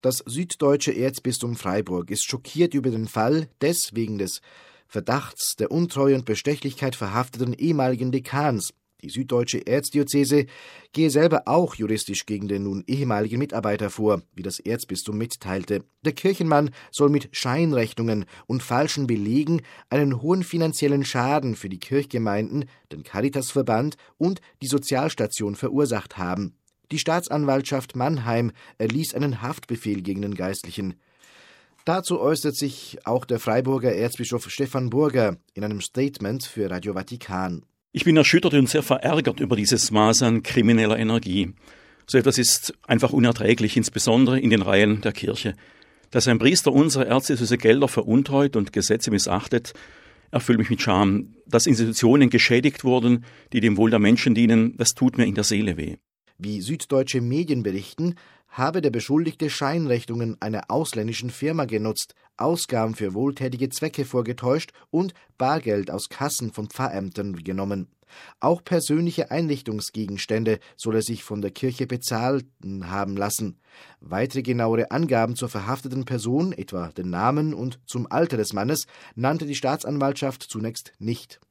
Das süddeutsche Erzbistum Freiburg ist schockiert über den Fall des wegen des Verdachts der Untreue und Bestechlichkeit verhafteten ehemaligen Dekans. Die süddeutsche Erzdiözese gehe selber auch juristisch gegen den nun ehemaligen Mitarbeiter vor, wie das Erzbistum mitteilte. Der Kirchenmann soll mit Scheinrechnungen und falschen Belegen einen hohen finanziellen Schaden für die Kirchgemeinden, den Caritasverband und die Sozialstation verursacht haben. Die Staatsanwaltschaft Mannheim erließ einen Haftbefehl gegen den Geistlichen. Dazu äußert sich auch der Freiburger Erzbischof Stefan Burger in einem Statement für Radio Vatikan. Ich bin erschüttert und sehr verärgert über dieses Maß an krimineller Energie. So etwas ist einfach unerträglich, insbesondere in den Reihen der Kirche. Dass ein Priester unsere erzdiözese Gelder veruntreut und Gesetze missachtet, erfüllt mich mit Scham. Dass Institutionen geschädigt wurden, die dem Wohl der Menschen dienen, das tut mir in der Seele weh. Wie süddeutsche Medien berichten, habe der Beschuldigte Scheinrechnungen einer ausländischen Firma genutzt, Ausgaben für wohltätige Zwecke vorgetäuscht und Bargeld aus Kassen von Pfarrämtern genommen. Auch persönliche Einrichtungsgegenstände soll er sich von der Kirche bezahlen haben lassen. Weitere genauere Angaben zur verhafteten Person, etwa den Namen und zum Alter des Mannes, nannte die Staatsanwaltschaft zunächst nicht.